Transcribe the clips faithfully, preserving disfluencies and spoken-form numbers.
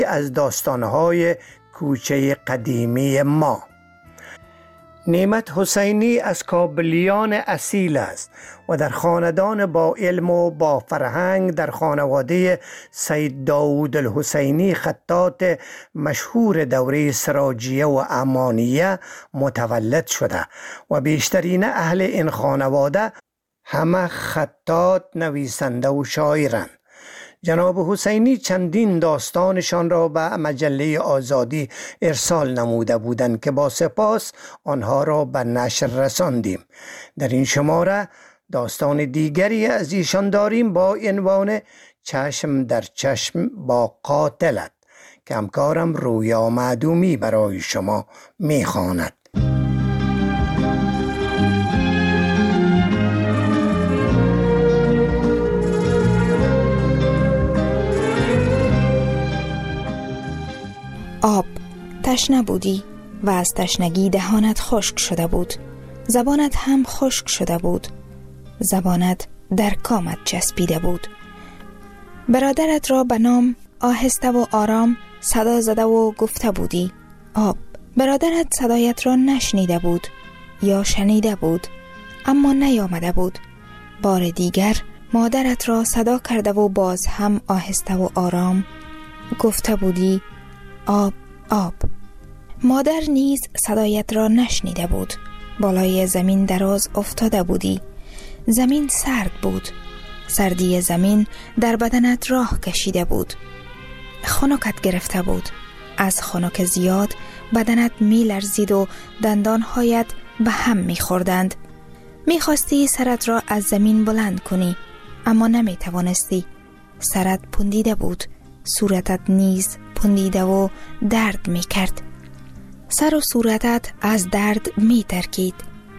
از داستانهای کوچه قدیمی ما. نعمت حسینی از کابلیان اصیل است و در خاندان با علم و با فرهنگ در خانواده سید داود الحسینی خطاط مشهور دوره سراجیه و امانیه متولد شده و بیشترین اهل این خانواده همه خطاط، نویسنده و شاعرند. جناب حسینی چندین داستانشان را به مجله آزادی ارسال نموده بودند که با سپاس آنها را به نشر رساندیم. در این شماره داستان دیگری از ایشان داریم با عنوان چشم در چشم با قاتلت که همکارم رویا معدومی برای شما میخواند. آب. تشنه بودی و از تشنگی دهانت خشک شده بود. زبانت هم خشک شده بود. زبانت در کامت چسبیده بود. برادرت را به نام آهسته و آرام صدا زده و گفته بودی آب. برادرت صدایت را نشنیده بود یا شنیده بود اما نیامده بود. بار دیگر مادرت را صدا کرده و باز هم آهسته و آرام گفته بودی آب آب. مادر نیز صدایت را نشنیده بود. بالای زمین دراز افتاده بودی. زمین سرد بود. سردی زمین در بدنت راه کشیده بود. خنکت گرفته بود. از خنک زیاد بدنت می لرزید و دندانهایت به هم می خوردند. می خواستی سرت را از زمین بلند کنی اما نمی توانستی. سرت پوندیده بود. صورتت نیز پوندیده و درد می کرد. سر و صورتت از درد می ترکید.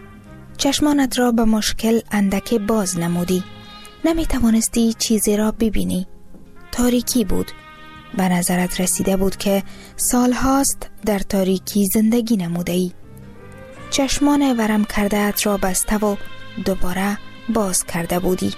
چشمانت را به مشکل اندک باز نمودی. نمی توانستی چیزی را ببینی. تاریکی بود. به نظرت رسیده بود که سالهاست در تاریکی زندگی نموده ای. چشمان ورم کرده ات را بسته و دوباره باز کرده بودی.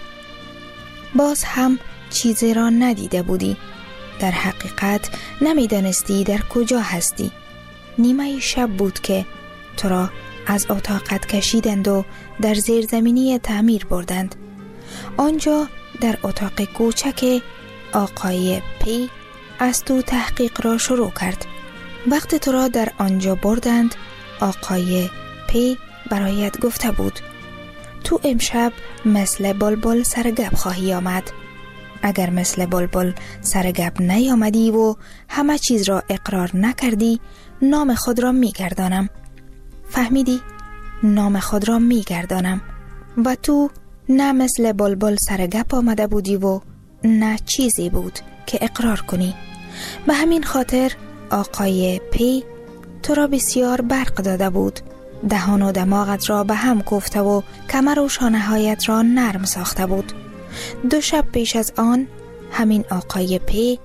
باز هم چیزی را ندیده بودی. در حقیقت نمی دانستی در کجا هستی. نیمه شب بود که تو را از اتاقت کشیدند و در زیرزمینی تعمیر بردند. آنجا در اتاق کوچک آقای پی از تو تحقیق را شروع کرد. وقتی تو را در آنجا بردند آقای پی برایت گفته بود تو امشب مثل بلبل سر گپ خواهی آمد. اگر مثل بلبل سر گپ نیامدی و همه چیز را اقرار نکردی نام خود را میگردانم. فهمیدی؟ نام خود را میگردانم. و تو نه مثل بلبل سر گپ آمده بودی و نه چیزی بود که اقرار کنی. به همین خاطر آقای پی تو را بسیار برق داده بود. دهان و دماغت را به هم کوفته و کمر و شانه‌هایت را نرم ساخته بود. دو شب پیش از آن همین آقای پی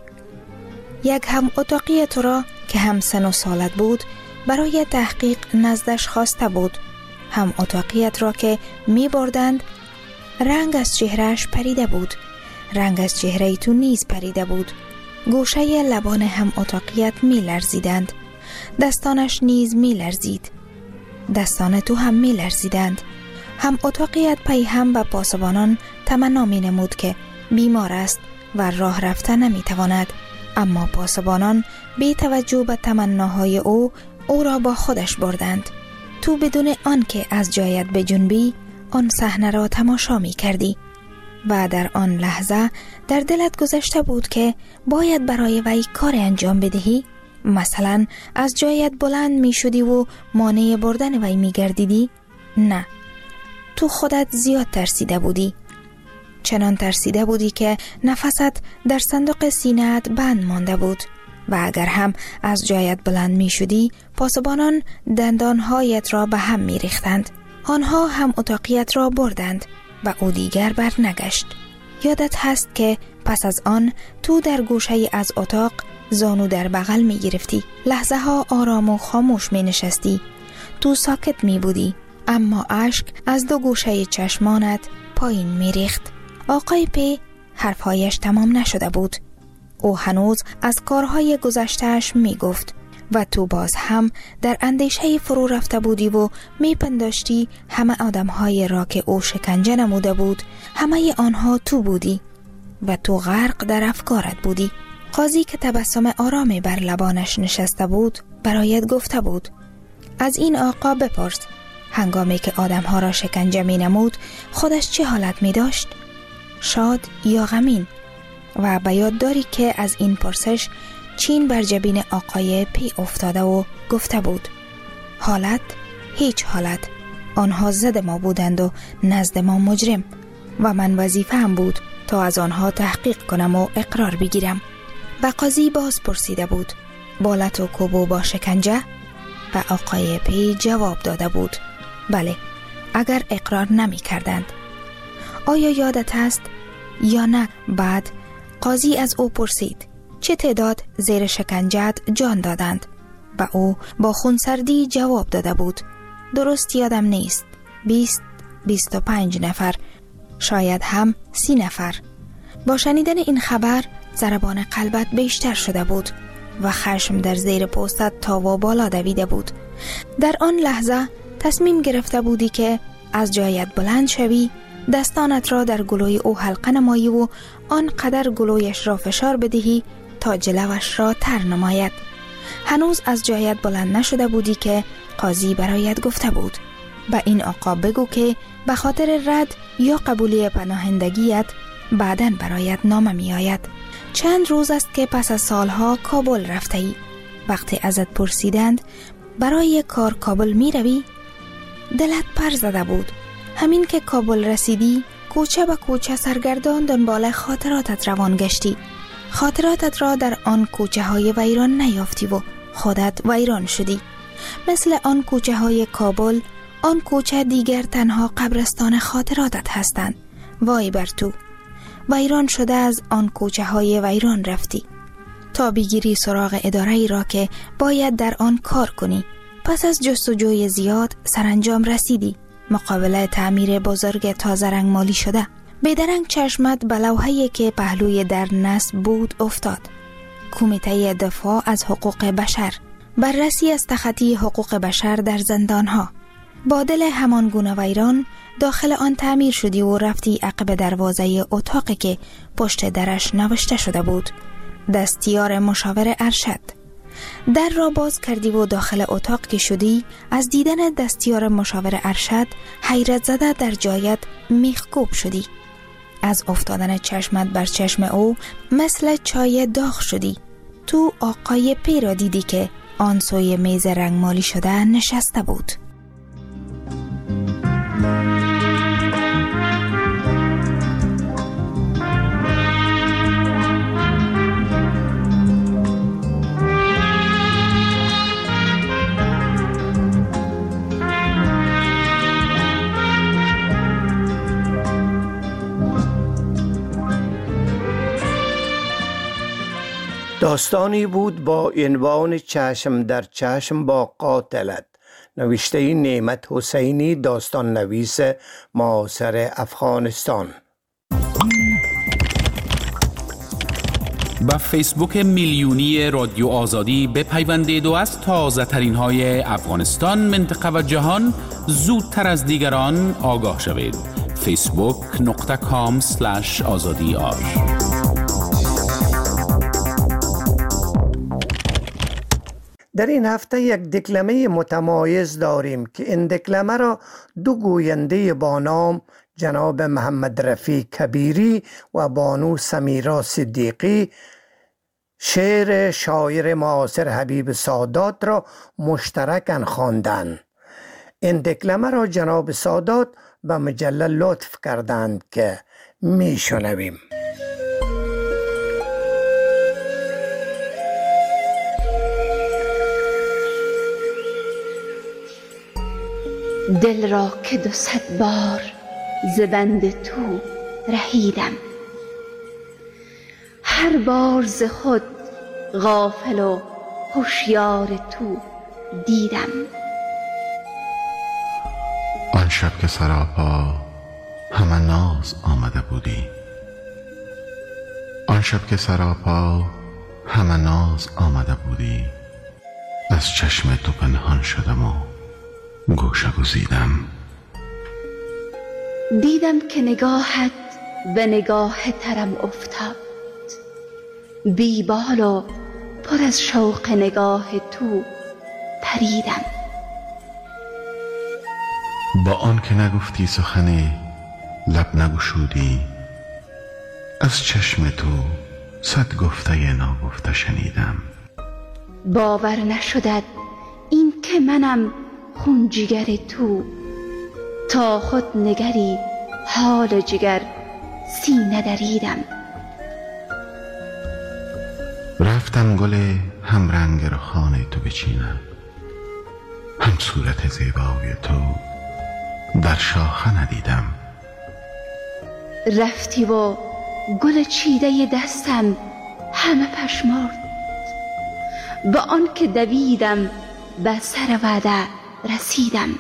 یک هم اتاقی تو را که هم سن و سالت بود برای تحقیق نزدش خواسته بود. هم اتاقیت را که می بردند رنگ از چهرهش پریده بود. رنگ از چهره تو نیز پریده بود. گوشه لبان هم اتاقیت می لرزیدند. دستانش نیز می لرزید. دستان تو هم می لرزیدند. هم اتاقیت پی هم به پاسبانان تمنا می نمود که بیمار است و راه رفته نمی تواند. اما پاسبانان بی توجه به تمناهای او او را با خودش بردند. تو بدون آن که از جایت بجنبی آن صحنه را تماشا می کردی و در آن لحظه در دلت گذشته بود که باید برای وی کار انجام بدهی. مثلا از جایت بلند می شدی و مانع بردن وی می گردیدی؟ نه، تو خودت زیاد ترسیده بودی. چنان ترسیده بودی که نفست در صندوق سینه‌ات بند مانده بود و اگر هم از جایت بلند می شدی پاسبانان دندانهایت را به هم می ریختند. آنها هم اتاقیت را بردند و او دیگر بر نگشت. یادت هست که پس از آن تو در گوشه از اتاق زانو در بغل می گرفتی. لحظه ها آرام و خاموش می نشستی. تو ساکت می بودی اما اشک از دو گوشه چشمانت پایین می ریخت. آقای پی حرفهایش تمام نشده بود. او هنوز از کارهای گذشته‌اش می گفت و تو باز هم در اندیشه فرو رفته بودی و می پنداشتی همه آدمهای را که او شکنجه نموده بود همه آنها تو بودی و تو غرق در افکارت بودی. قاضی که تبسم آرامی بر لبانش نشسته بود برایت گفته بود از این آقا بپرس هنگامی که آدمها را شکنجه می نمود خودش چه حالت می داشت؟ شاد یا غمین؟ و به یاد داری که از این پرسش چین بر جبین آقای پی افتاده و گفته بود حالت؟ هیچ حالت. آنها زد ما بودند و نزد ما مجرم و من وظیفه هم بود تا از آنها تحقیق کنم و اقرار بگیرم. و قاضی باز پرسیده بود بالت و کوبو با شکنجه؟ و آقای پی جواب داده بود بله اگر اقرار نمی کردند. آیا یادت است یا نه؟ بعد قاضی از او پرسید چه تعداد زیر شکنجت جان دادند؟ و او با خونسردی جواب داده بود درست یادم نیست، بیست بیست و پنج نفر، شاید هم سی نفر. با شنیدن این خبر ضربان قلبت بیشتر شده بود و خشم در زیر پوستت تا و بالا دویده بود. در آن لحظه تصمیم گرفته بودی که از جایت بلند شوی، دستانت را در گلوی او حلقه نمایی و آنقدر گلویش را فشار بدهی تا جلوش را تر نماید. هنوز از جایت بلند نشده بودی که قاضی برایت گفته بود به این آقا بگو که به خاطر رد یا قبولی پناهندگیت بعداً برایت نامه می آید. چند روز است که پس از سالها کابل رفته ای. وقتی ازت پرسیدند برای کار کابل می روی؟ دلت پر زده بود. همین که کابل رسیدی کوچه به کوچه سرگردان دنبال خاطراتت روان گشتی. خاطراتت را در آن کوچه های ویران نیافتی و خودت ویران شدی. مثل آن کوچه های کابل، آن کوچه دیگر تنها قبرستان خاطراتت هستند. وای بر تو، ویران شده از آن کوچه های ویران رفتی تا بگیری سراغ اداره ای را که باید در آن کار کنی. پس از جستجوی زیاد سرانجام رسیدی. مقابل تعمیر بزرگ تازه رنگ مالی شده. بیدرنگ چشمت به لوحه‌ای که پهلوی در نصب بود افتاد. کمیته دفاع از حقوق بشر، بررسی از تخطی حقوق بشر در زندانها. با دل همان گونه ویران داخل آن تعمیر شدی و رفتی عقب دروازه اتاقی که پشت درش نوشته شده بود دستیار مشاور ارشد. در را باز کردی و داخل اتاق که شدی از دیدن دستیار مشاور ارشد حیرت زده در جایت میخکوب شدی. از افتادن چشمت بر چشم او مثل چای داغ شدی. تو آقای پی را دیدی که آن سوی میز رنگمالی شده نشسته بود. داستانی بود با عنوان چشم در چشم با قاتلت، نوشته نعمت حسینی، داستان نویس معاصر افغانستان. با فیسبوک میلیونی رادیو آزادی بپیوندید و از تازه ترین های افغانستان، منطقه و جهان زودتر از دیگران آگاه شوید. فیسبوک نقطه کام سلش آزادی آر. در این هفته یک دکلمه متمایز داریم که این دکلمه را دو گوینده با نام جناب محمد رفیع کبیری و بانو سمیرا صدیقی، شعر شاعر معاصر حبیب سادات را مشترکاً خواندند. این دکلمه را جناب سادات به مجله لطف کردند که می شنویم. دل را که دو صد بار ز بند تو رهیدم، هر بار ز خود غافل و هوشیار تو دیدم. آن شب که سراپا همه ناز آمده بودی، آن شب که سراپا همه ناز آمده بودی، از چشم تو پنهان شدم و گوشه گزیدم. دیدم که نگاهت به نگاه ترم افتاد، بی بال و پر از شوق نگاه تو پریدم. با آن که نگفتی سخنی، لب نگشودی، از چشم تو صد گفته ناگفته شنیدم. باور نشدت این که منم خون جگر تو، تا خود نگری حال جگر سینه دریدم. رفتم گل هم رنگ رخان تو بچینم، هم صورت زیبای تو در شاخه ندیدم. رفتی و گل چیده دستم همه پشمرد، با آن که دویدم به سر وعده رسیدم.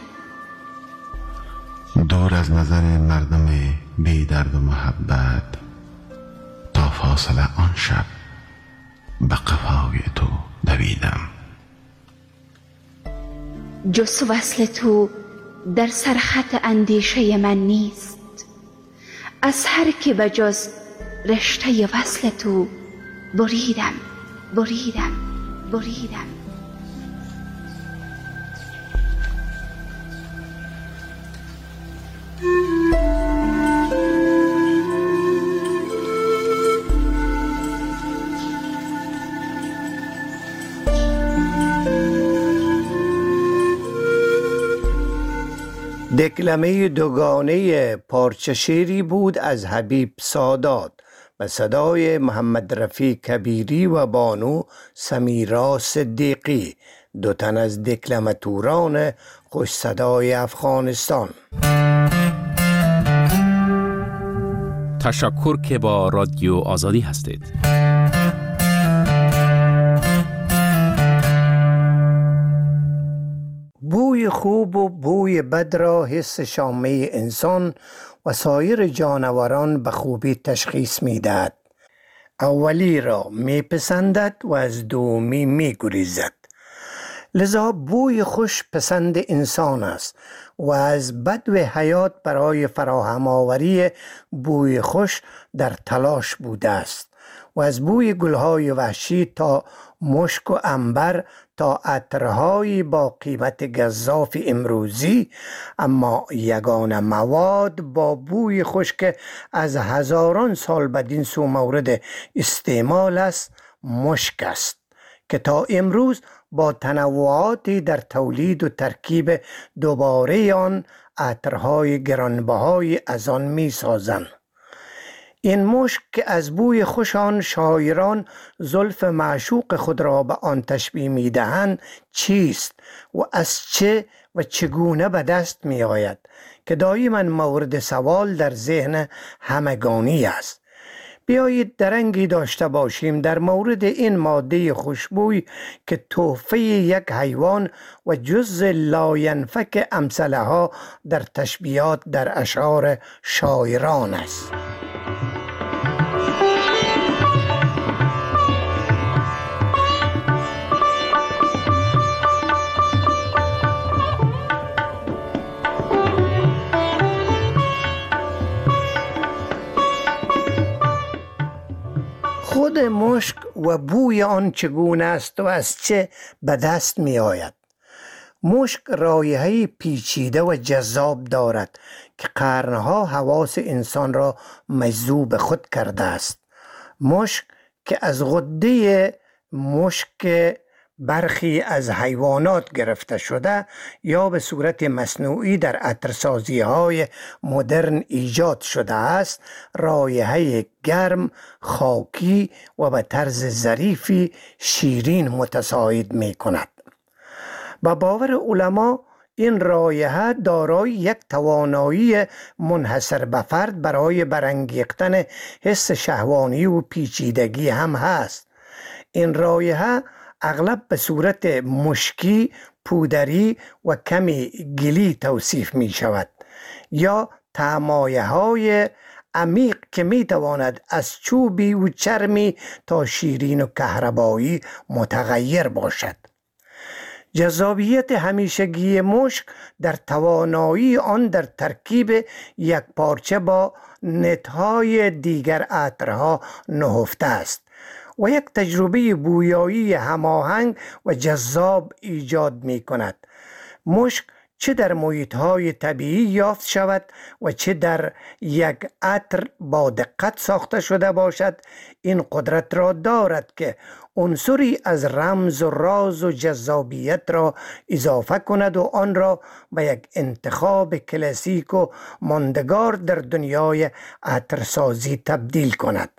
دور از نظر مردم بی درد و محبت، تا فاصله آن شب به قفای تو دویدم. جز وصل تو در سرخط اندیشه من نیست، از هر که بجز رشته وصل تو بریدم بریدم بریدم. دکلمه دوگانه پارچه شعری بود از حبیب سادات و صدای محمد رفیع کبیری و بانو سمیرا صدیقی، دو تن از دکلماتوران خوش صدای افغانستان. تشکر که با رادیو آزادی هستید. بوی خوب و بوی بد را حس شامه انسان و سایر جانوران به خوبی تشخیص می دهد. اولی را می پسندد و از دومی می گریزد. لذا بوی خوش پسند انسان است و از بدو حیات برای فراهم آوری بوی خوش در تلاش بوده است و از بوی گلهای وحشی تا مشک و عنبر تا عطرهای با قیمت گزاف امروزی، اما یگانه مواد با بوی خوش که از هزاران سال بدین سو مورد استعمال است مشک است که تا امروز با تنوعاتی در تولید و ترکیب دوباره آن عطرهای گرانبهای از آن می سازند. این مشک که از بوی خوش آن شاعران زلف معشوق خود را به آن تشبیه می دهند چیست و از چه و چگونه به دست می آید که دایما مورد سوال در ذهن همگانی است. بیایید درنگی داشته باشیم در مورد این ماده خوشبوی که تحفه یک حیوان و جز لاینفک امثلها در تشبیهات در اشعار شاعران است. خود مشک و بوی آن چگونه است و از چه به دست می آید؟ مشک رایحه‌ای پیچیده و جذاب دارد که قرنها حواس انسان را مجذوب خود کرده است. مشک که از غده مشک برخی از حیوانات گرفته شده یا به صورت مصنوعی در عطرسازی های مدرن ایجاد شده است، رایحه گرم، خاکی و به طرز ظریفی شیرین متصاعد می کند. با باور علما این رایحه دارای یک توانایی منحصر به فرد برای برانگیختن حس شهوانی و پیچیدگی هم هست. این رایحه اغلب به صورت مشکی، پودری و کمی گلی توصیف می شود یا طعمایه های عمیق که می تواند از چوبی و چرمی تا شیرین و کهربایی متغیر باشد. جذابیت همیشگی مشک در توانایی آن در ترکیب یک پارچه با نتهای دیگر عطرها نهفته است و یک تجربه بویایی هماهنگ و جذاب ایجاد می کند. مشک چه در محیط‌های طبیعی یافت شود و چه در یک عطر با دقت ساخته شده باشد، این قدرت را دارد که عنصری از رمز و راز و جذابیت را اضافه کند و آن را به یک انتخاب کلاسیک و ماندگار در دنیای عطرسازی تبدیل کند.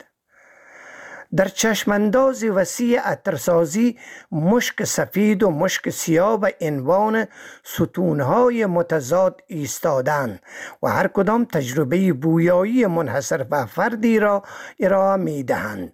در چشمانداز وسیع عطرسازی، مشک سفید و مشک سیاه به عنوان ستونهای متضاد ایستادند و هر کدام تجربه بویایی منحصر به فردی را ارائه می دهند.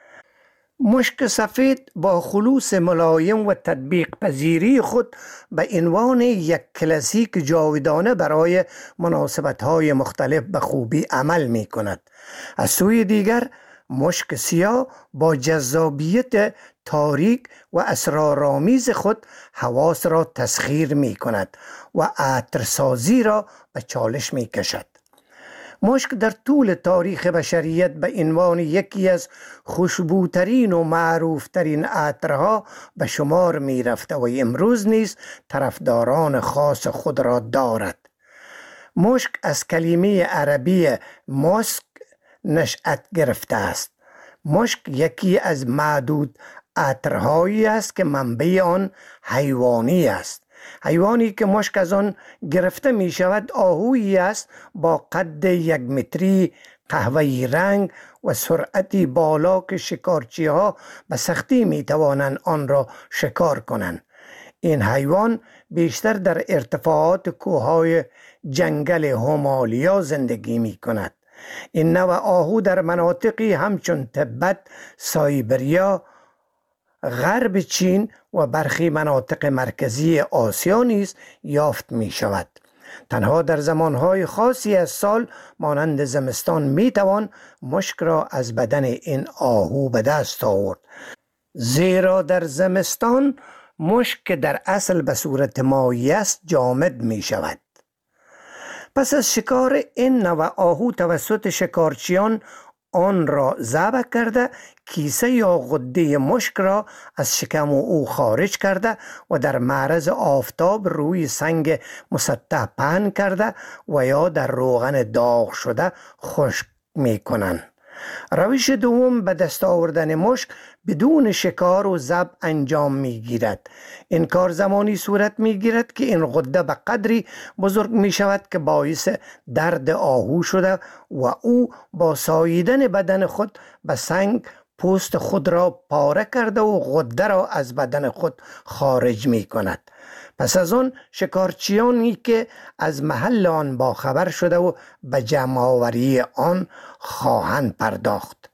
مشک سفید با خلوص ملایم و تطبیق پذیری خود به عنوان یک کلاسیک جاودانه برای مناسبت‌های مختلف به خوبی عمل می کند. از سوی دیگر مشک سیاه با جذابیت تاریک و اسرارآمیز خود حواس را تسخیر می کند و عطرسازی را به چالش می کشد. مشک در طول تاریخ بشریت به عنوان یکی از خوشبوترین و معروفترین عطرها به شمار می رفته و امروز نیز طرفداران خاص خود را دارد. مشک از کلمه عربی ماسک نشأت گرفته است. مشک یکی از معدود عطرهایی است که منبع آن حیوانی است. حیوانی که مشک از آن گرفته می شود آهویی است با قد یک متری، قهوه‌ای رنگ و سرعتی بالا که شکارچی ها به سختی می توانند آن را شکار کنند. این حیوان بیشتر در ارتفاعات کوههای جنگل هیمالیا زندگی می کند. این نوع آهو در مناطقی همچون تبت، سایبریا، غرب چین و برخی مناطق مرکزی آسیا نیز یافت می شود. تنها در زمانهای خاصی از سال مانند زمستان می توان مشک را از بدن این آهو به دست آورد، زیرا در زمستان مشک که در اصل به صورت مایی است جامد می شود. پس از شکار این نوع آهو توسط شکارچیان آن را ذبح کرده، کیسه یا غده مشک را از شکم او خارج کرده و در معرض آفتاب روی سنگ مسطح پهن کرده و یا در روغن داغ شده خشک می کنند. روش دوم به دست آوردن مشک بدون شکار و ذبح انجام می گیرد. این کار زمانی صورت می گیرد که این غده به قدری بزرگ می شود که باعث درد آهو شده و او با ساییدن بدن خود به سنگ پوست خود را پاره کرده و غده را از بدن خود خارج می کند. پس از آن شکارچیانی که از محل آن باخبر شده و به جمع آوری آن خواهند پرداخت.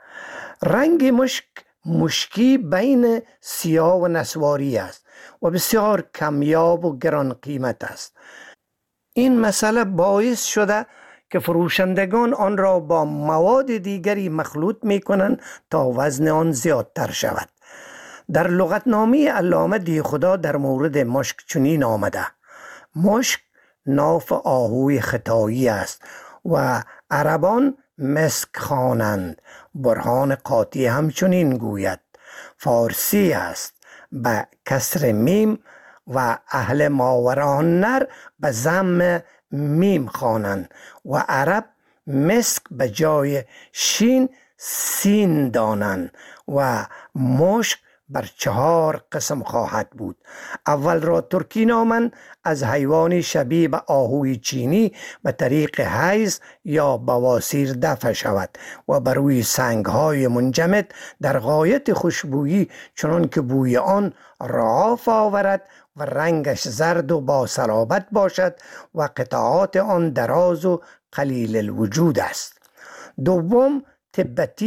رنگ مشک مشکی بین سیاه و نسواری است و بسیار کمیاب و گران قیمت است. این مسئله باعث شده که فروشندگان آن را با مواد دیگری مخلوط می کنند تا وزن آن زیادتر شود. در لغتنامه علامه دیخدا در مورد مشک چنین آمده: مشک ناف آهوی خطایی است و عربان مسک خوانند. برهان قاطی همچنین گوید: فارسی است به کسر میم و اهل ماوراءالنهر به ضم میم خوانند و عرب مسک به جای شین سین دانند و مشک بر چهار قسم خواهد بود. اول را ترکی نامند، از حیوانی شبیه به آهوی چینی به طریق حیض یا بواسیر دفع شود و بر روی سنگهای منجمد در غایت خوشبویی چنان که بوی آن رعاف آورد و رنگش زرد و با صلابت باشد و قطعات آن دراز و قلیل الوجود است. دوم تبتی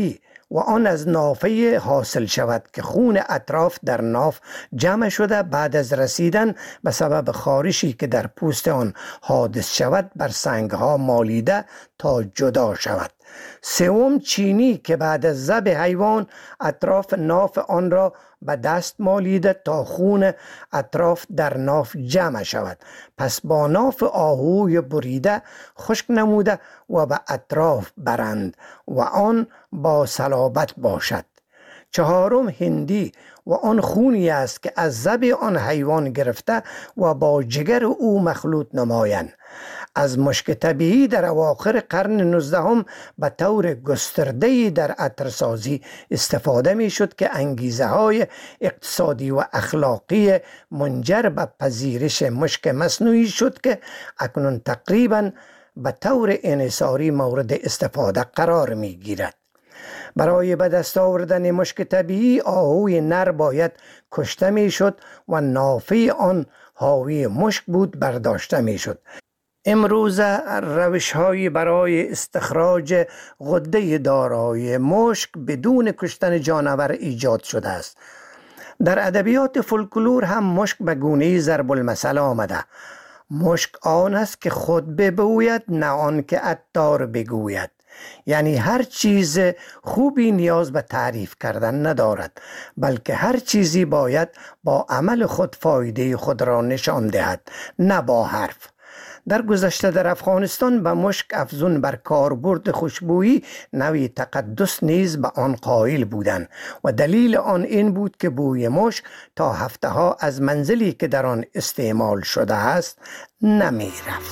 و آن از نافه حاصل شود که خون اطراف در ناف جمع شده بعد از رسیدن به سبب خارشی که در پوست آن حادث شود بر سنگها مالیده تا جدا شود. سوم چینی که بعد از ذبح حیوان اطراف ناف آن را به دست مالیده تا خون اطراف در ناف جمع شود، پس با ناف آهوی بریده خشک نموده و به اطراف برند و آن با صلابت باشد. چهارم هندی و آن خونی است که از ذبح آن حیوان گرفته و با جگر او مخلوط نمایند. از مشک طبیعی در اواخر قرن نوزدهم به طور گسترده‌ای در عطرسازی استفاده می شد که انگیزه های اقتصادی و اخلاقی منجر به پذیرش مشک مصنوعی شد که اکنون تقریباً به طور انحصاری مورد استفاده قرار می گیرد. برای به دست آوردن مشک طبیعی آهوی نر باید کشته می شد و نافه آن حاوی مشک بود برداشته می شد. امروزه روش‌هایی برای استخراج غده دارای مشک بدون کشتن جانور ایجاد شده است. در ادبیات فولکلور هم مشک به گونه‌ای ضرب المثل آمده. مشک آن است که خود ببوید نه آن که عطار بگوید. یعنی هر چیز خوبی نیاز به تعریف کردن ندارد، بلکه هر چیزی باید با عمل خود فایده خود را نشان دهد، نه با حرف. در گذشته در افغانستان به مشک افزون بر کاربرد خوشبویی نوعی تقدس نیز به آن قائل بودند و دلیل آن این بود که بوی مشک تا هفته ها از منزلی که در آن استعمال شده است نمی رفت.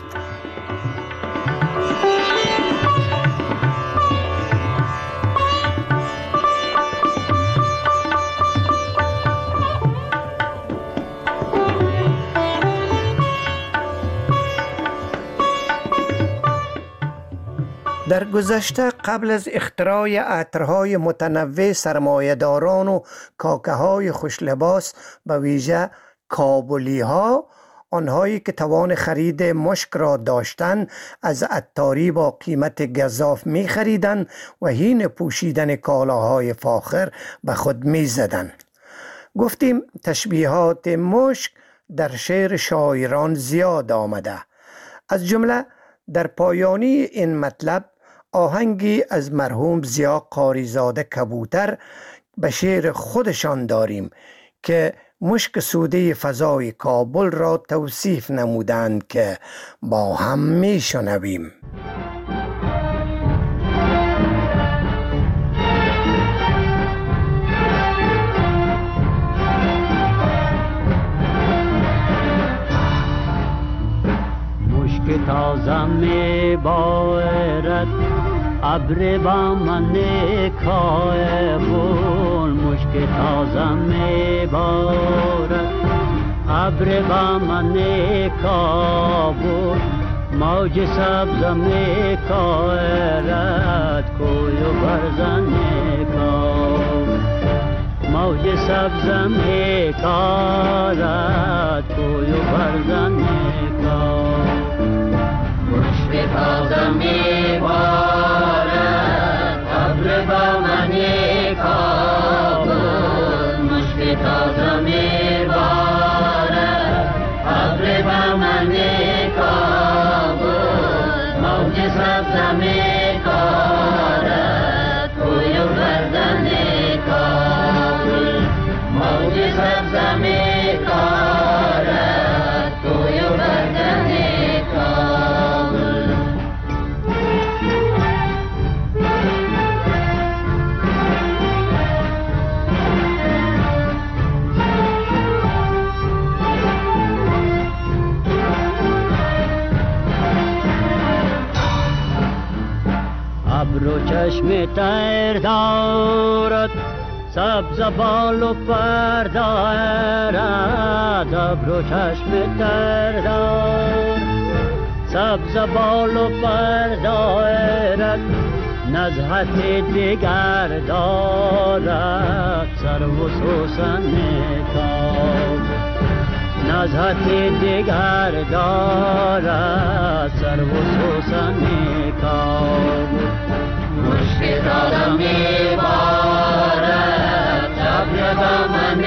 در گذشته قبل از اختراع عطرهای متنوع سرمایه‌داران و کاکه‌های خوشلباس به ویژه کابلی‌ها، آنهایی که توان خرید مشک را داشتند از عطاری با قیمت گزاف می خریدند و حین پوشیدن کالاهای فاخر به خود می زدند. گفتیم تشبیهات مشک در شعر شاعران زیاد آمده. از جمله در پایانی این مطلب آهنگی از مرحوم ضیا قاریزاده کبوتر به شعر خودشان داریم که مشک سوده فضای کابل را توصیف نمودند که با هم می شنویم. مشک تازه می بارد ابر با من کابل، مشک تازه می بارد ابر با من کابل، موج سبز می کارد کوی و برزن کابل، موج سبز می کارد کوی و برزن کابل. مشک تازه می بارد ابر با من کابل، مشک تازه می بارد ابر با من کابل، موج سبز می کارد کوی و برزن کابل، موج سبز می کارد کوی و برزن کابل. ابرو چشم تر دارد سبز بال و پر دارد، ابرو چشم تر دارد سبز بال و پر دارد، نزهت دیگر دارد سر و سوسن کابل، نزهت دیگر دارد سر و سوسن کابل، مشک تازه می بارد ابر بهمن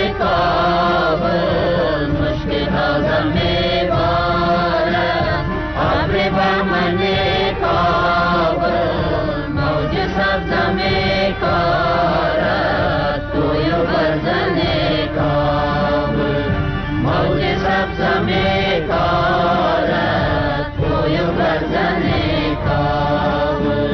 کابل مشک تازه می بارد ابر بهمن کابل موج سبز می کارد توی و برزن کابل موج سبز می کارد توی و برزن کابل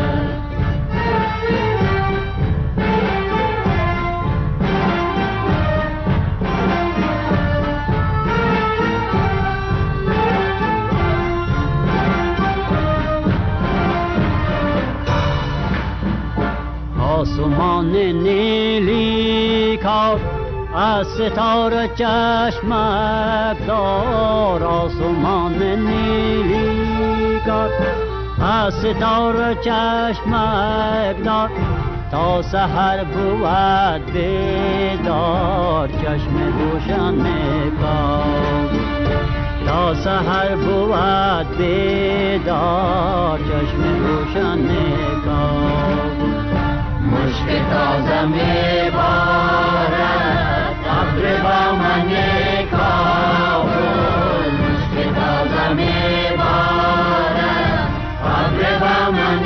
آسمان نیلی کار از ستاره چشمک دار آسمان نیلی کار از ستاره چشمک دار تا سحر بود بیدار چشم روشن کار تا سحر بود بیدار چشم روشن کار مشک تازه می بارد ابر بهمن کابل مشک تازه می بارد ابر بهمن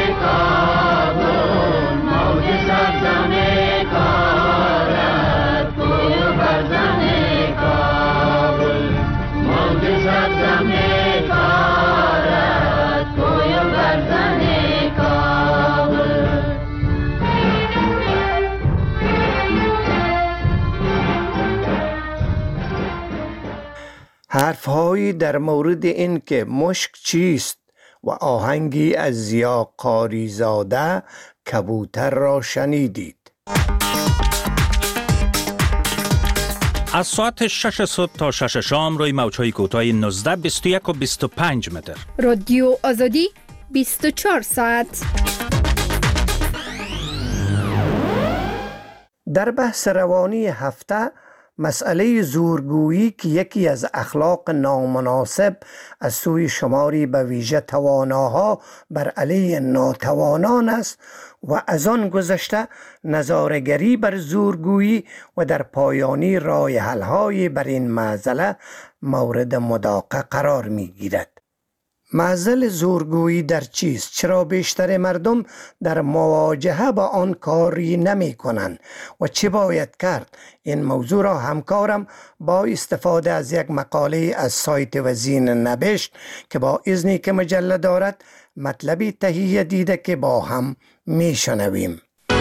کابل موج سبز می کارد توی و برزن کابل موج سبز می کارد توی و برزن کابل حرفهایی در مورد این که مشک چیست و آهنگی از ضیا قاری زاده کبوتر را شنیدید. از ساعت شش صبح تا شش شام روی موج‌های کوتاه نوزده، بیست و یک و بیست و پنج متر. رادیو آزادی بیست و چهار ساعت. در بحث روانی هفته مسئله زورگویی که یکی از اخلاق نامناسب از سوی شماری به ویژه تواناها بر علیه ناتوانان است و از آن گذشته نظاره‌گری بر زورگویی و در پایانی راه حل‌های بر این معضله مورد مداقه قرار می‌گیرد. معضل زورگویی در چیست؟ چرا بیشتر مردم در مواجهه با آن کاری نمی کنند و چه باید کرد؟ این موضوع را همکارم با استفاده از یک مقاله از سایت وزین نبشت که با اذنی که مجله دارد مطلبی تهیه دیده که با هم می شنویم.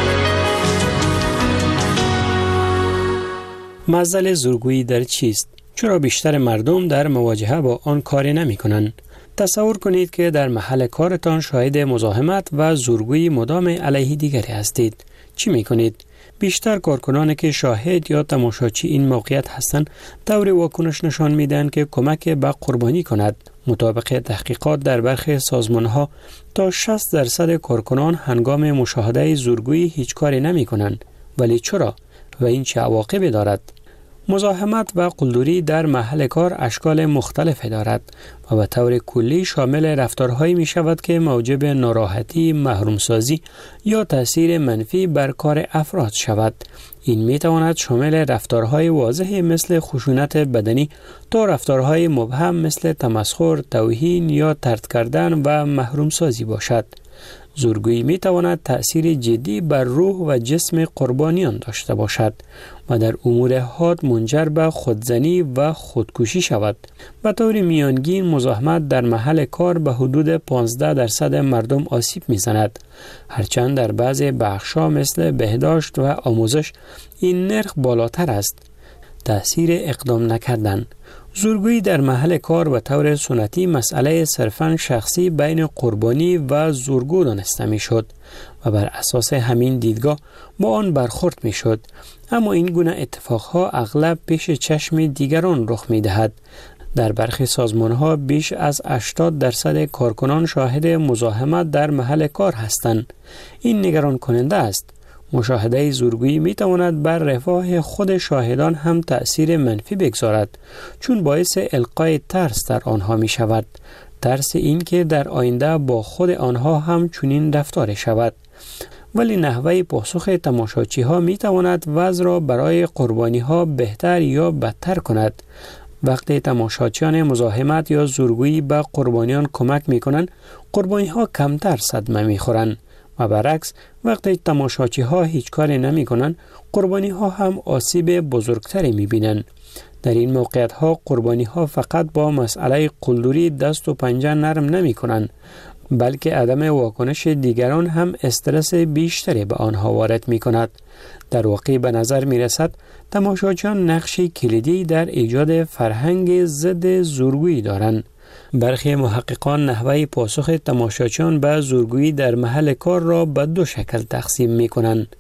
معضل زورگویی در چیست؟ چرا بیشتر مردم در مواجهه با آن کاری نمی کنند؟ تصور کنید که در محل کارتان شاهد مزاحمت و زورگویی مدام علیه دیگری هستید. چی می کنید؟ بیشتر کارکنان که شاهد یا تماشاچی این موقعیت هستند طور واکنش نشان میدن که کمک به قربانی کند. مطابق تحقیقات در برخی سازمانها تا شصت درصد کارکنان هنگام مشاهده زورگویی هیچ کاری نمی کنند. ولی چرا؟ و این چه عواقبی دارد؟ مزاحمت و قلدری در محل کار اشکال مختلفی دارد و به طور کلی شامل رفتارهایی می شود که موجب ناراحتی، محرومسازی یا تأثیر منفی بر کار افراد شود. این می تواند شامل رفتارهای واضح مثل خشونت بدنی تا رفتارهای مبهم مثل تمسخر، توهین یا طرد کردن و محرومسازی باشد. زورگویی می تواند تأثیر جدی بر روح و جسم قربانیان داشته باشد و در امور حاد منجر به خودزنی و خودکشی شود. به طور میانگین مزاحمت در محل کار به حدود پانزده درصد مردم آسیب می زند. هرچند در بعضی بخش‌ها مثل بهداشت و آموزش این نرخ بالاتر است. تأثیر اقدام نکردن. زورگویی در محل کار به طور سنتی مسئله صرفاً شخصی بین قربانی و زورگو دانسته می شد و بر اساس همین دیدگاه با آن برخورد می شد. اما این گونه اتفاقها اغلب پیش چشم دیگران رخ می دهد. در برخی سازمانها بیش از هشتاد درصد کارکنان شاهد مزاحمت در محل کار هستند. این نگران کننده است. مشاهده زورگویی می تواند بر رفاه خود شاهدان هم تأثیر منفی بگذارد چون باعث القای ترس در آنها می شود. ترس این که در آینده با خود آنها هم چنین رفتار شود. ولی نحوه پاسخ تماشاچی ها می تواند وضع را برای قربانی ها بهتر یا بدتر کند. وقتی تماشاچیان مزاحمت یا زورگویی به قربانیان کمک می کنند، قربانی ها کمتر صدمه می خورند و برعکس وقتی تماشاچی ها هیچ کاری نمی کنند، قربانی ها هم آسیب بزرگتری می بینند. در این موقعیت ها قربانی ها فقط با مسئله قلدری دست و پنجه نرم نمی کنند، بلکه عدم واکنش دیگران هم استرس بیشتری به آنها وارد می کند. در واقع به نظر می رسد تماشاچیان نقشی کلیدی در ایجاد فرهنگ ضد زورگویی دارند. برخی محققان نحوه پاسخ تماشاچیان به زورگویی در محل کار را به دو شکل تقسیم می کنند: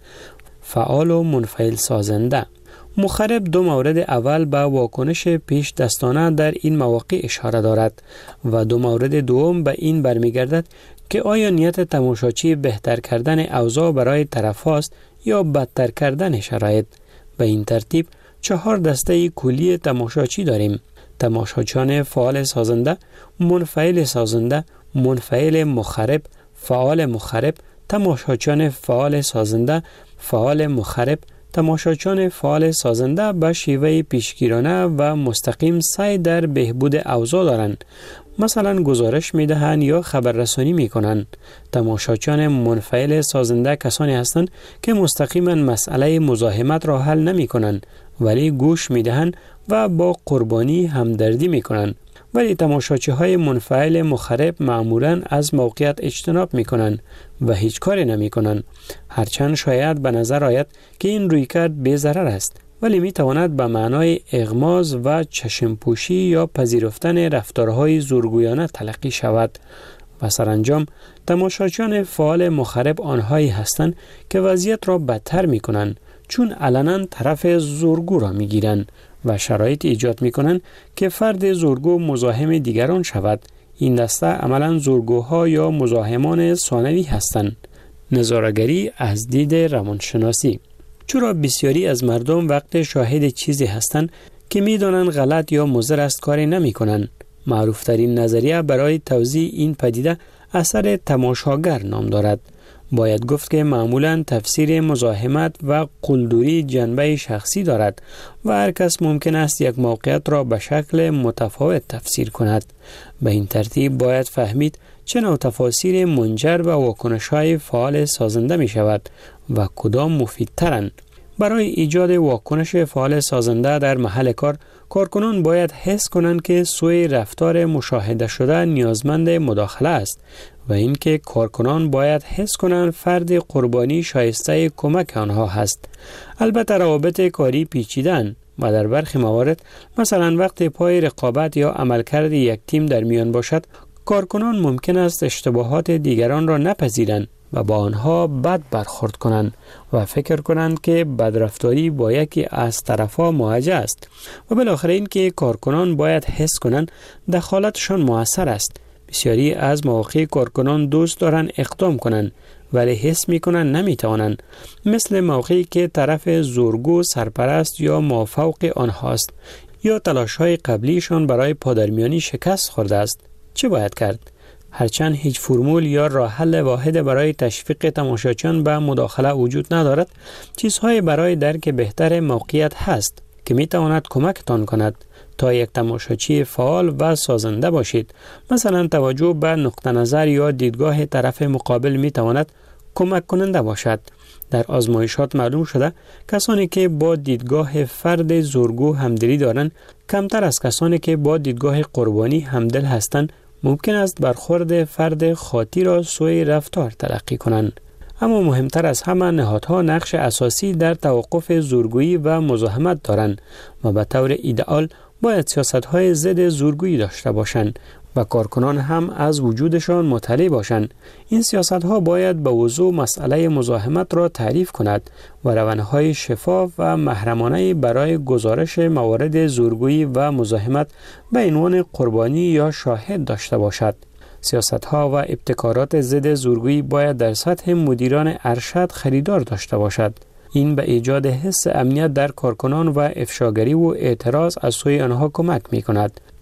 فعال و منفعل سازنده. مخرب دو مورد اول به واکنش پیش دستانه در این مواقع اشاره دارد و دو مورد دوم به این برمیگردد که آیا نیت تماشاچی بهتر کردن اوضاع برای طرف هاست یا بدتر کردن شرایط. به این ترتیب چهار دسته کلی تماشاچی داریم: تماشاچیان فعال سازنده، منفعل سازنده، منفعل مخرب، فعال مخرب، تماشاچیان فعال سازنده، فعال مخرب. تماشاچیان فعال سازنده به شیوه پیشگیرانه و مستقیم سعی در بهبود اوضاع دارند، مثلا گزارش می دهند یا خبررسانی می کنند. تماشاچیان منفعل سازنده کسانی هستند که مستقیما مسئله مزاحمت را حل نمی کنند، ولی گوش می دهند و با قربانی همدردی می کنند. ولی تماشاچی های منفعل مخرب معمولاً از موقعیت اجتناب می کنند و هیچ کاری نمی کنند. هرچند شاید به نظر آید که این رویکرد بی ضرر است، ولی می تواند به معنای اغماض و چشمپوشی یا پذیرفتن رفتارهای زورگویانه تلقی شود. و سرانجام تماشاچیان فعال مخرب آنهایی هستند که وضعیت را بدتر می کنند، چون علنا طرف زورگو را می گیرند و شرایط ایجاد می کنند که فرد زورگو مزاحم دیگران شود. این دسته عملا زورگوها یا مزاحمان ثانوی هستند. نظاره‌گری از دید روانشناسی. چرا بسیاری از مردم وقت شاهد چیزی هستند که می دانند غلط یا مضر است کاری نمی کنند؟ معروف ترین نظریه برای توضیح این پدیده اثر تماشاگر نام دارد. باید گفت که معمولاً تفسیر مزاحمت و قلدری جنبه شخصی دارد و هر کس ممکن است یک موقعیت را به شکل متفاوت تفسیر کند. به این ترتیب باید فهمید چه نوع تفاسیر منجر به واکنش‌های فعال سازنده می شود و کدام مفیدترند. برای ایجاد واکنش فعال سازنده در محل کار، کارکنان باید حس کنند که سوء رفتار مشاهده شده نیازمند مداخله است و اینکه کارکنان باید حس کنند فرد قربانی شایسته کمک آنها هست. البته روابط کاری پیچیده‌اند و در برخی موارد، مثلا وقتی پای رقابت یا عملکرد یک تیم در میان باشد، کارکنان ممکن است اشتباهات دیگران را نپذیرند و با آنها بد برخورد کنند و فکر کنند که بدرفتاری با یکی از طرفها موجه است. و بالاخره این که کارکنان باید حس کنند دخالتشان مؤثر است. بسیاری از مواقع کارکنان دوست دارند اقدام کنند ولی حس میکنند نمیتوانند، مثل موقعی که طرف زورگو سرپرست یا مافوق آنهاست یا تلاش‌های قبلیشان برای پادرمیانی شکست خورده است. چه باید کرد؟ هرچند هیچ فرمول یا راه حل واحد برای تشویق تماشاچیان به مداخله وجود ندارد، چیزهای برای درک بهتر موقعیت هست که میتواند کمکتان کند تا یک تماشاچی فعال و سازنده باشید. مثلا توجه به نقطه نظر یا دیدگاه طرف مقابل میتواند کمک کننده باشد. در آزمایشات معلوم شده کسانی که با دیدگاه فرد زورگو همدلی دارند کمتر از کسانی که با دیدگاه قربانی همدل هستند ممکن است برخورد فرد خاطی را سوء رفتار تلقی کنند. اما مهمتر از همه، نهادها نقش اساسی در توقف زورگویی و مزاحمت دارند و به طور ایدئال باید سیاست‌های ضد زورگویی داشته باشند و کارکنان هم از وجودشان مطلع باشند. این سیاست‌ها باید به وضوح مسئله مزاحمت را تعریف کند و روانهای شفاف و محرمانه برای گزارش موارد زورگویی و مزاحمت به عنوان قربانی یا شاهد داشته باشد. سیاست‌ها و ابتکارات ضد زورگویی باید در سطح مدیران ارشد خریدار داشته باشد. این به ایجاد حس امنیت در کارکنان و افشاگری و اعتراض از سوی آنها کمک می کند.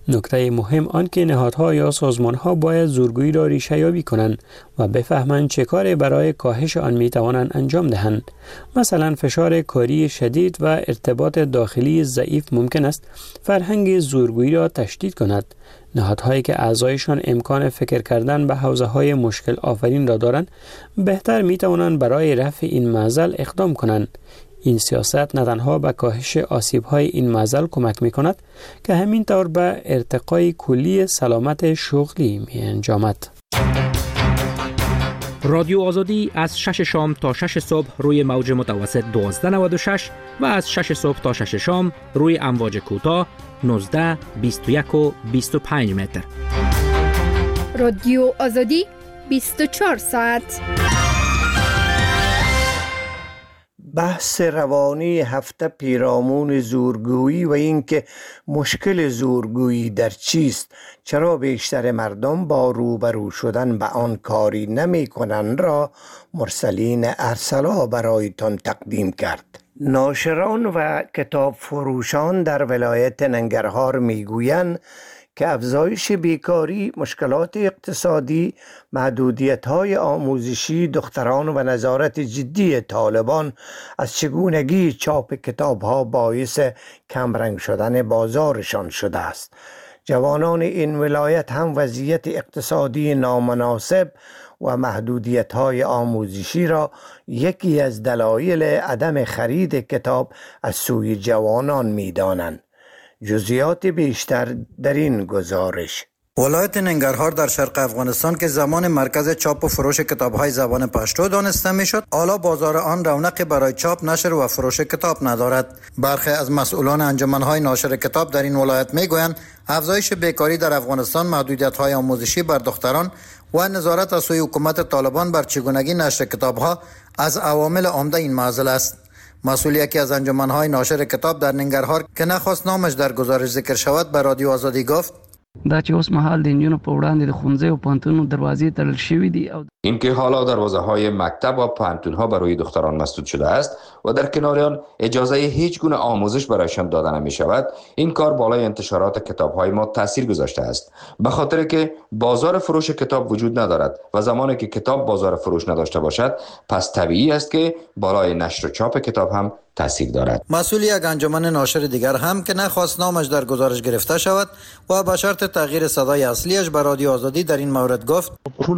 نکته مهم آن که نهادها یا سازمانها باید زورگویی را ریشه یابی کنند و بفهمند چه کاری برای کاهش آن می توانند انجام دهند. مثلا فشار کاری شدید و ارتباط داخلی ضعیف ممکن است فرهنگ زورگویی را تشدید کند. نهادهایی که اعضایشان امکان فکر کردن به حوزه‌های مشکل آفرین را دارند بهتر می توانند برای رفع این معضل اقدام کنند. این سیاست نه تنها به کاهش آسیب‌های این معضل کمک می‌کند که همین طور به ارتقای کلی سلامت شغلی می‌انجامد. رادیو آزادی از شش شام تا شش صبح روی موج متوسط دوازده نود و شش و از شش صبح تا شش شام روی امواج کوتاه نوزده، بیست و یک و بیست و پنج متر. رادیو آزادی بیست و چهار ساعت. بحث روانی هفته پیرامون زورگویی و اینکه مشکل زورگویی در چیست، چرا بیشتر مردم با روبرو شدن به آن کاری نمی کنند را مرسلین ارسلا برایتان تقدیم کرد. ناشران و کتاب فروشان در ولایت ننگرهار می گویند که افزایش بیکاری، مشکلات اقتصادی، محدودیت‌های آموزشی دختران و نظارت جدی طالبان از چگونگی چاپ کتاب‌ها باعث کمرنگ شدن بازارشان شده است. جوانان این ولایت هم وضعیت اقتصادی نامناسب و محدودیت‌های آموزشی را یکی از دلایل عدم خرید کتاب از سوی جوانان می‌دانند. جزئیات بیشتر در این گزارش. ولایت ننگرهار در شرق افغانستان که زمان مرکز چاپ و فروش کتاب‌های زبان پشتو دانسته می‌شد، حالا بازار آن رونق برای چاپ، نشر و فروش کتاب ندارد. برخی از مسئولان انجمن‌های ناشر کتاب در این ولایت می‌گویند افزایش بیکاری در افغانستان، محدودیت‌های آموزشی بر دختران و نظارت از سوی حکومت طالبان بر چگونگی نشر کتاب‌ها از عوامل عمده این معضل است. مسئول یکی از انجمن‌های ناشر کتاب در ننگرهار که نخواست نامش در گزارش ذکر شود به رادیو آزادی گفت: دا چې اوس مهال د نجونو په وړاندې د ښوونځیو او پوهنتونونو دروازې تړل شوي دي او اینکه حالا دروازه های مکتب و پوهنتون ها برای دختران مسدود شده است و در کنار آن اجازه هیچ گونه آموزش برایشان داده نمی شود، این کار بالای انتشارات کتاب های ما تاثیر گذاشته است، به خاطر که بازار فروش کتاب وجود ندارد و زمانی که کتاب بازار فروش نداشته باشد پس طبیعی است که بالای نشر و چاپ کتاب هم تاثیر دارد. مسئول یک انجمن ناشر دیگر هم که نخواست نامش در گزارش گرفته شود و به شرط تغییر صدای اصلیش به رادیو آزادی در این مورد گفت: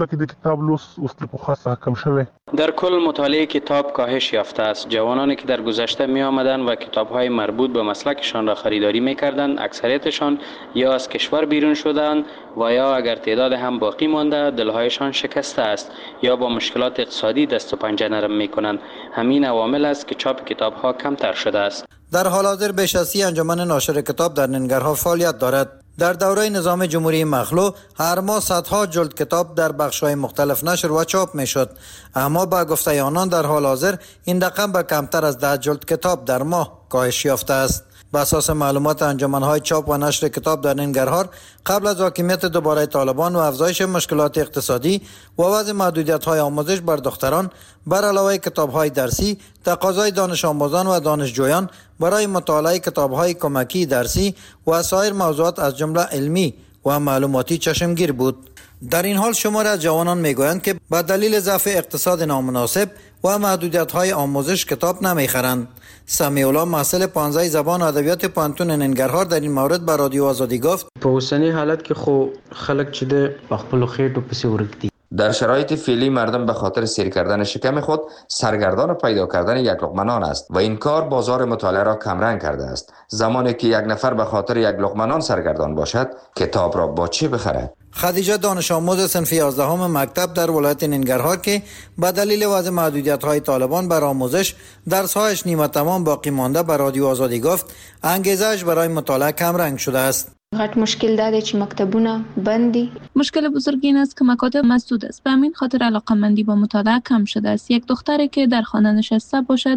در کل مطالعه کتاب کاهش یافته است. جوانانی که در گذشته می آمدند و کتاب‌های مربوط به مسلکشان را خریداری می‌کردند، اکثریتشان یا از کشور بیرون شدند و یا اگر تعداد هم باقی مانده دلهایشان شکسته است یا با مشکلات اقتصادی دست و پنجه نرم می‌کنند. همین عوامل است که چاپ کتاب‌ها کمتر شده است. در حال حاضر بیش از سی انجمن ناشر کتاب در ننگرهار فعالیت دارد. در دوره نظام جمهوری مخلوع هر ماه صدها جلد کتاب در بخش‌های مختلف نشر و چاپ می‌شد، اما با گفته آنان در حال حاضر این رقم به کمتر از ده جلد کتاب در ماه کاهش یافته است. بر اساس معلومات انجمن‌های چاپ و نشر کتاب در ننگرهار، قبل از حاکمیت دوباره طالبان و افزایش مشکلات اقتصادی و وضع محدودیت‌های آموزش بر دختران، بر علاوه کتاب‌های درسی، تقاضای دانش آموزان و دانشجویان برای مطالعه کتاب‌های کمکی درسی و سایر موضوعات از جمله علمی و معلوماتی چشمگیر بود. در این حال شمار از جوانان میگویند که به دلیل ضعف اقتصاد نامناسب و محدودیت‌های آموزش کتاب نمیخرند. سمیع الله محصل پانزده زبان و ادبیات پوهنتون ننگرهار در این مورد به رادیو آزادی گفت: په اوسنی حالت کې خو خلک چې د خپل خېټو پسې ورک دي. در شرایط فعلی مردم به خاطر سیر کردن شکم خود سرگردان پیدا کردن یک لقمه نان است و این کار بازار مطالعه را کمرنگ کرده است. زمانی که یک نفر به خاطر یک لقمه نان سرگردان باشد، کتاب را با چه بخرد؟ خدیجه دانش آموز صنف یازدهم مکتب در ولایت ننگرهار که به دلیل وضع محدودیت‌های طالبان بر آموزش درس‌هایش نیمه تمام باقی مانده به رادیو آزادی گفت انگیزش برای مطالعه کمرنگ شده است. غټ مشکل داده چې مکتبونه بند دي. مشکل بزرگ این است که مکاتب مسدود است. به همین خاطر علاقه‌مندی با مطالعه کم شده است. یک دختری که در خانه نشسته باشد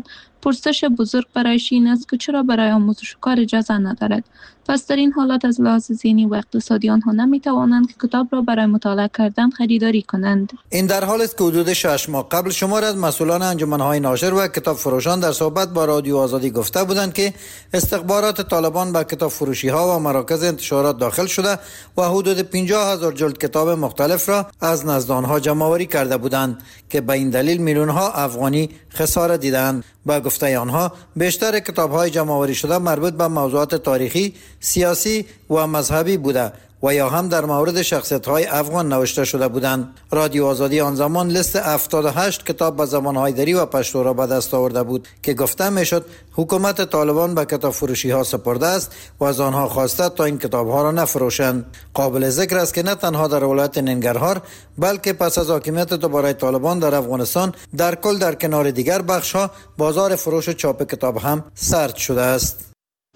پرسش بزرگ برایش این است که چرا برای آموزش و کار اجازه ندارد. پس در این حالت از لحاظ ذهنی و اقتصادی آنها نمی توانند که کتاب را برای مطالعه کردن خریداری کنند. این در حال است که حدود شش ماه قبل شمار از مسئولان انجمن‌های ناشر و کتاب فروشان در صحبت با رادیو آزادی گفته بودند که استخبارات طالبان به کتاب فروشی ها و مراکز انتشارات داخل شده و حدود پنجاه هزار جلد کتاب مختلف را از نزد آنها جمع آوری کرده بودند که به این دلیل میلیون ها افغانی خسارت دیدند. با گفته آنها بیشتر کتاب های جمع آوری شده مربوط به موضوعات تاریخی، سیاسی و مذهبی بوده و یا هم در مورد شخصیت های افغان نوشته شده بودند. رادیو آزادی آن زمان لیست هفتاد و هشت کتاب به زبان های دری و پشتو را به دست آورده بود که گفته میشد حکومت طالبان به کتاب فروشی ها سپرده است و از آنها خواسته تا این کتاب ها را نفروشند. قابل ذکر است که نه تنها در ولایت ننگرهار بلکه پس از حاکمیت دوباره طالبان در افغانستان در کل در کنار دیگر بخش ها بازار فروش و چاپ کتاب هم سرد شده است.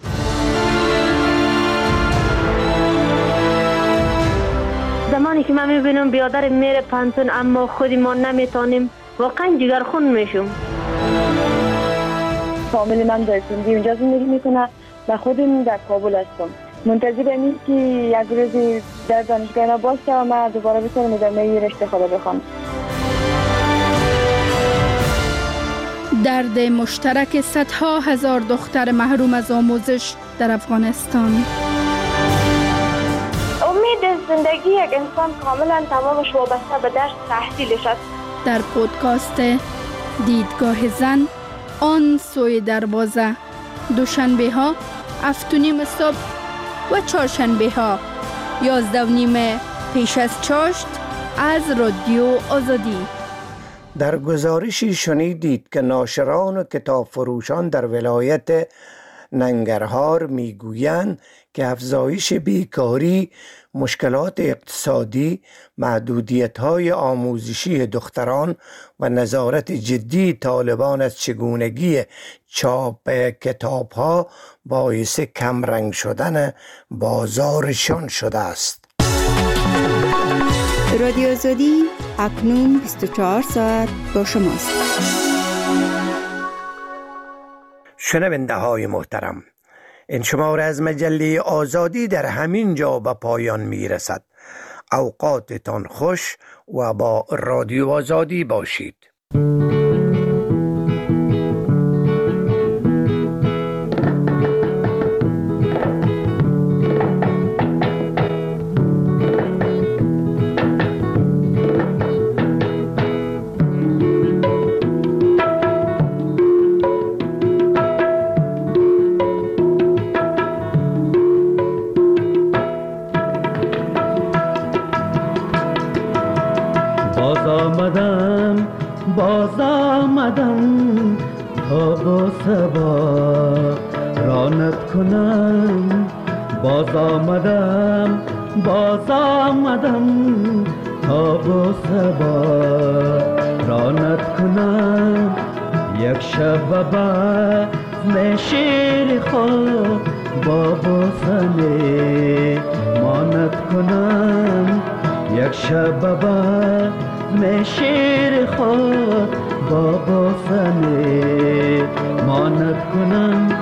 زمانی که من میبینم بیادر میره پانتون اما خودی ما نمیتونیم، واقعا جگرخون میشم. فامیل من در سندی اونجا زندگی میکنه و خودم در کابل هستم. منتظر این که یک روزی در دانشگاه باشه و من دوباره بتونم ادامه رشته خود بخوام. درد مشترک صدها هزار دختر محروم از آموزش در افغانستان. امید زندگی یک انسان کاملا تمامش وابسته به درس تحصیلش است. در پودکاست دیدگاه زن آن سوی دروازه، دوشنبه ها هفت و نیم صبح و چهارشنبه ها یازده و نیم پیش از چاشت از رادیو آزادی. در گزارشی شنیدید که ناشران و کتاب فروشان در ولایت ننگرهار میگویند که افزایش بیکاری، مشکلات اقتصادی، محدودیت‌های آموزشی دختران و نظارت جدی طالبان از چگونگی چاپ کتاب‌ها باعث کمرنگ شدن بازارشان شده است. رادیو آزادی اکنون بیست و چهار ساعت با شماست. شنونده های محترم، این شماره از مجله آزادی در همین جا به پایان می رسد. اوقاتتان خوش و با رادیو آزادی باشید. باز آمدم تا با سبا رانت کنم. باز آمدم باز آمدم تا با سبا رانت کنم. یک شب بزم شیر خود با بوسنه مانت کنم. یک شب بزم شیر خود با بوسنه مانت کنم.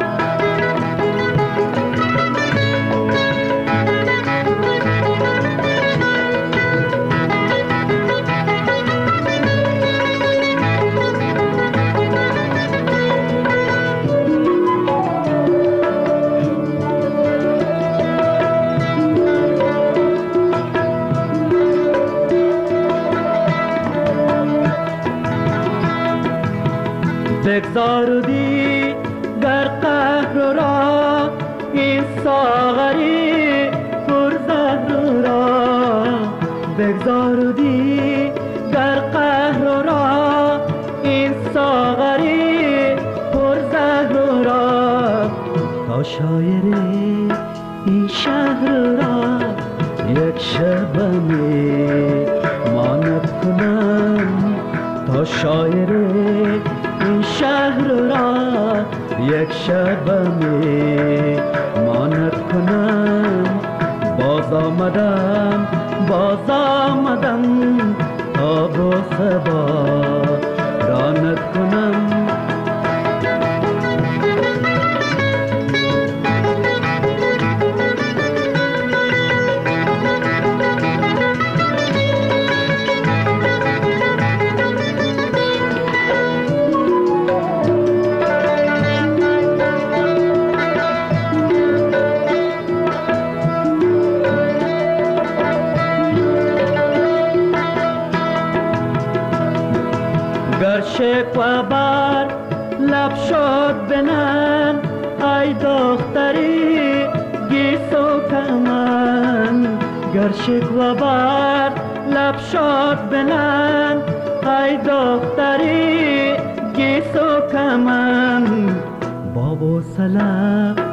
بگذار دی در قهر را این ساغری پر زهر را. بگذار دی در قهر را این ساغری پر زهر را. تا شایر این شهر را یک شبنه مانت کنم. تا شایر این شهر را یک شبنه مانت کنم. باز آمدم باز آمدم تا با سبا رانت کنم. دختری گیس و کمن گر شکوه بر لب شاد بلند ای دختری گیس و کمن بابو سلام